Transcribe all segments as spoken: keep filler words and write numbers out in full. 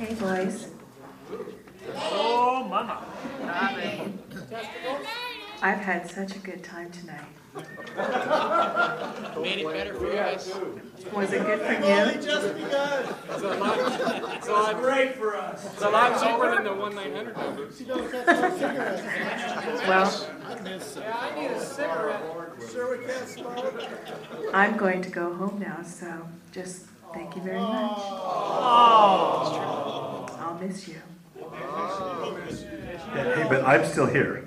Hey, boys. Oh, mama. I've had such a good time tonight. Made it better for you guys. Was it good for you? Just begun. It's a lot, it's a lot, Great for us. it's a lot cheaper than the one nine hundred number. You don't have no cigarettes. Well, I miss it. Yeah, I need a cigarette. Sure we can't smoke. I'm going to go home now, so just thank you very much. Oh. I'll miss you. Yeah, hey, but I'm still here.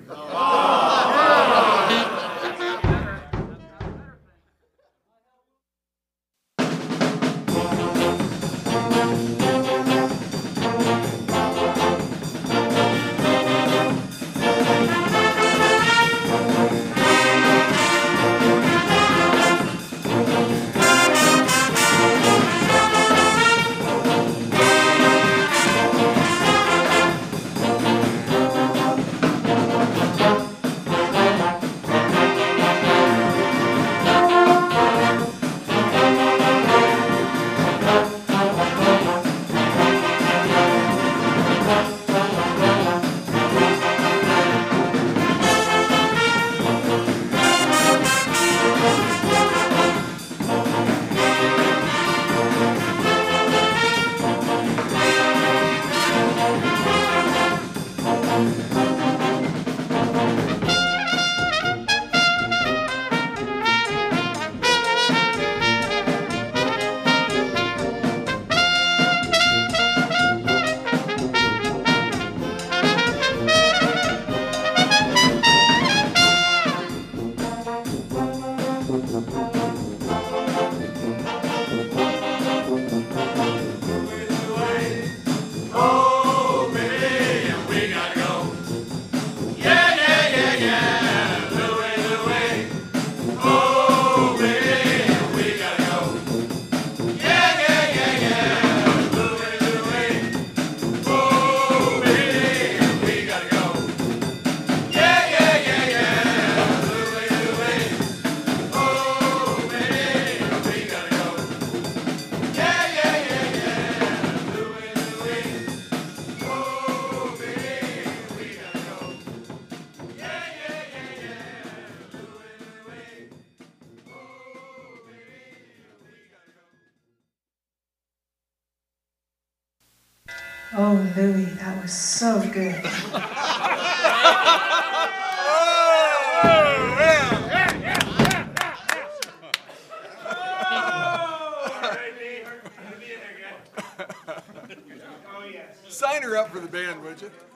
Oh, Louie, that was so good. Sign her up for the band, would you?